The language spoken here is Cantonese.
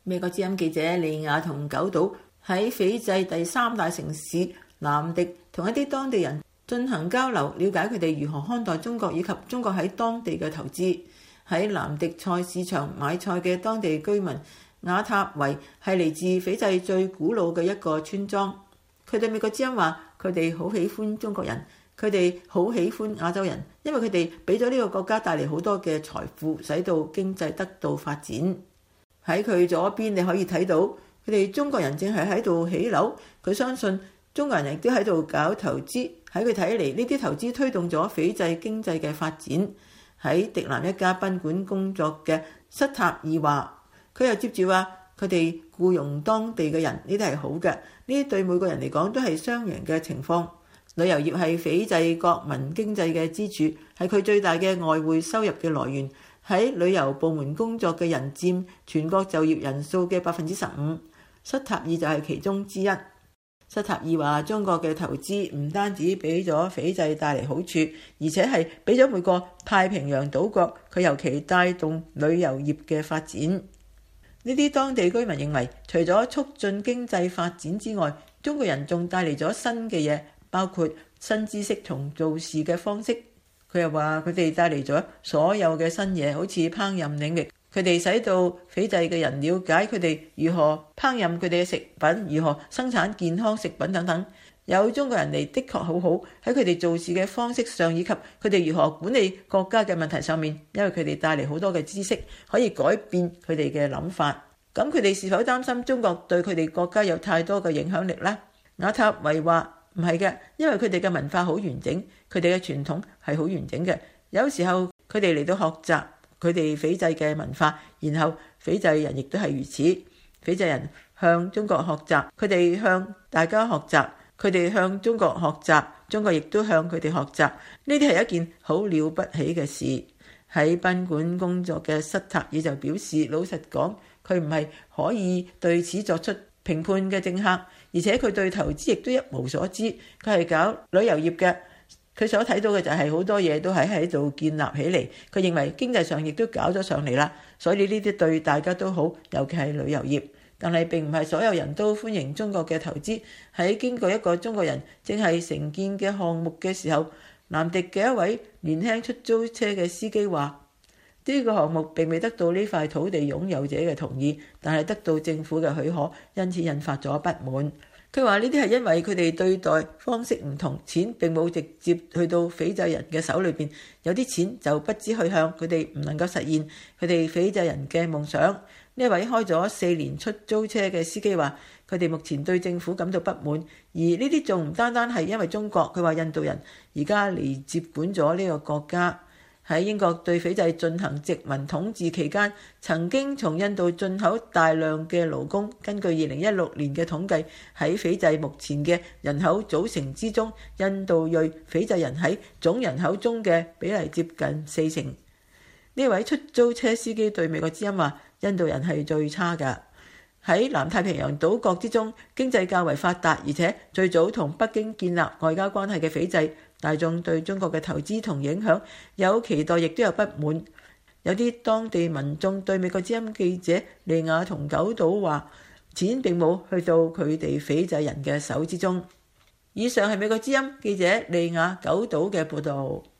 美國之音記者利亞同九島喺斐濟第3大城市南迪同一啲當地人進行交流，了解佢哋如何看待中國以及中國喺當地嘅投資。喺南迪菜市場買菜嘅當地居民瓦塔維係嚟自斐濟最古老嘅一個村莊。佢對美國之音話：佢哋好喜歡中國人，佢哋好喜歡亞洲人，因為佢哋俾咗呢個國家帶嚟好多嘅財富，使到經濟得到發展。喺佢左邊你可以睇到，佢哋中國人正係喺度起樓。佢相信中國人亦都喺度搞投資。喺佢睇嚟，呢啲投資推動咗斐濟經濟嘅發展。喺迪南一家賓館工作嘅塞塔爾話，佢又接住話：佢哋僱傭當地嘅人，呢啲係好嘅，呢啲對每個人嚟講都係雙贏嘅情況。旅遊業係斐濟國民經濟嘅支柱，係佢最大嘅外匯收入嘅來源。喺旅遊部門工作嘅人佔全國就業人數嘅15%，塞塔爾就係其中之一。塞塔爾話：中國嘅投資唔單止俾咗斐濟帶嚟好處，而且係俾咗每個太平洋島國，佢尤其帶動旅遊業嘅發展。呢啲當地居民認為，除咗促進經濟發展之外，中國人仲帶嚟咗新嘅嘢，包括新知識同做事嘅方式。佢又話佢哋帶嚟咗所有嘅新嘢，好似烹飪領域，佢哋使到斐濟嘅人了解佢哋如何烹飪佢哋嘅食品，如何生產健康食品等等。有中國人嚟的確好好，喺佢哋做事嘅方式上，以及佢哋如何管理國家嘅問題上面，因為佢哋帶嚟好多嘅知識，可以改變佢哋嘅諗法。咁佢哋是否擔心中國對佢哋國家有太多嘅影響力呢？瓦塔維話唔係嘅，因為佢哋嘅文化好完整，佢哋嘅傳統係好完整嘅。有時候佢哋嚟到學習佢哋斐濟嘅文化，然後斐濟人亦都係如此。斐濟人向中國學習，佢哋向大家學習，佢哋向中國學習，中國亦都向佢哋學習。呢啲係一件好了不起嘅事。喺賓館工作嘅塞塔爾就表示，老實講，佢唔係可以對此作出評判嘅政客，而且佢對投資亦都一無所知。佢係搞旅遊業嘅，佢所睇到嘅就係好多嘢都喺度建立起嚟。佢認為經濟上亦都搞咗上嚟啦，所以呢啲對大家都好，尤其係旅遊業。但係並唔係所有人都歡迎中國嘅投資。喺經過一個中國人正係承建嘅項目嘅時候，南迪嘅一位年輕出租車嘅司機話：呢個項目並未得到呢塊土地擁有者嘅同意，但係得到政府嘅許可，因此引發咗不滿。佢話呢啲係因為佢哋對待方式唔同，錢並冇直接去到斐濟人嘅手裏邊，有啲錢就不知去向，佢哋唔能夠實現佢哋斐濟人嘅夢想。呢位開咗4年出租車嘅司機話：佢哋目前對政府感到不滿，而呢啲仲唔單單係因為中國。佢話印度人而家嚟接管咗呢個國家。喺英國對斐濟進行殖民統治期間，曾經從印度進口大量嘅勞工。根據2016年嘅統計，喺斐濟目前嘅人口組成之中，印度裔斐濟人喺總人口中嘅比例接近40%。呢位出租車司機對美國之音話：印度人係最差㗎。喺南太平洋島國之中，經濟較為發達，而且最早同北京建立外交關係嘅斐濟，大眾對中國嘅投資同影響有期待，亦都有不滿。有啲當地民眾對美國之音記者利亞同九島話：錢並冇去到佢哋斐濟人嘅手之中。以上係美國之音記者利亞九島嘅報導。